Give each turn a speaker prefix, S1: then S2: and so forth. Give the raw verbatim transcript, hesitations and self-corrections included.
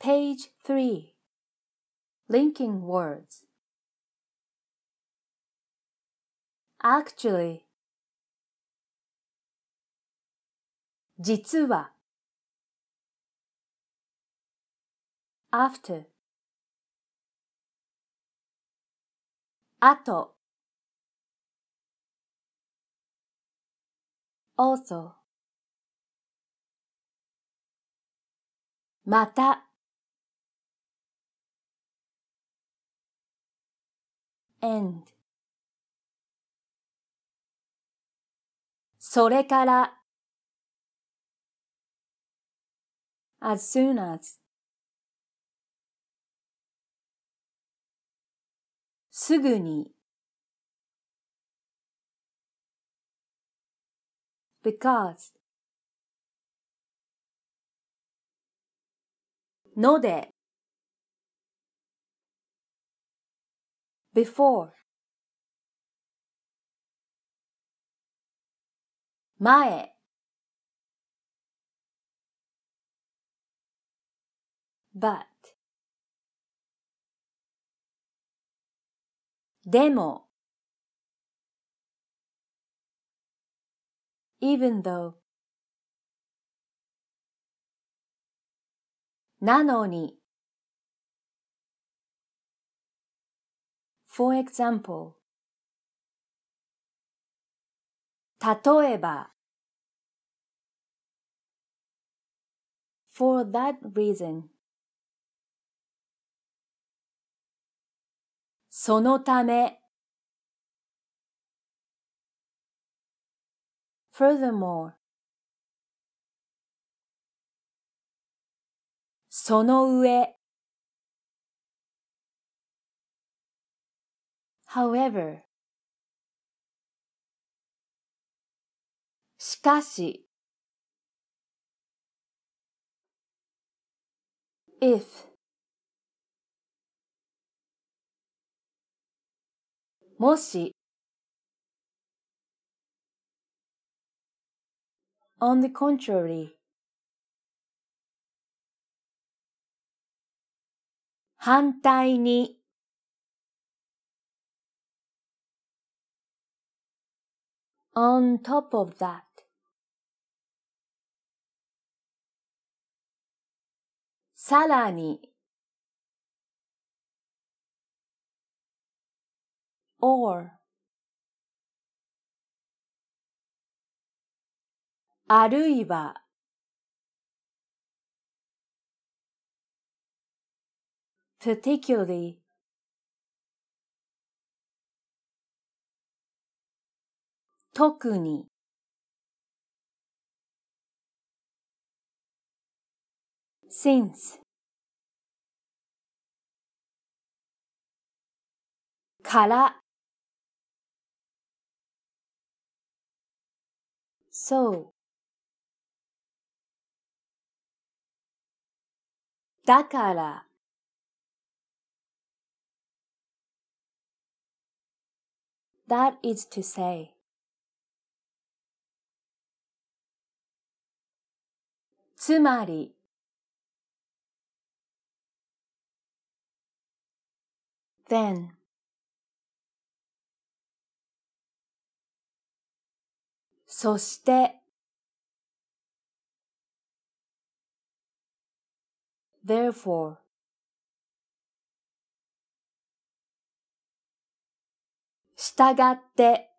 S1: Page three. Linking words. Actually. 実は。After. あと。Also. また。And. それから。As soon as. すぐに。Because. ので。Before. 前。But. でも。Even though. なのに。For example. 例えば。For that reason. そのため。Furthermore. その上。However. しかし。If. もし。On the contrary. 反対に。On top of that. さらに。Or. あるいは。Particularly. 特に。Since. から。So. だから。That is to say. つまり。Then. そして。Therefore. したがって。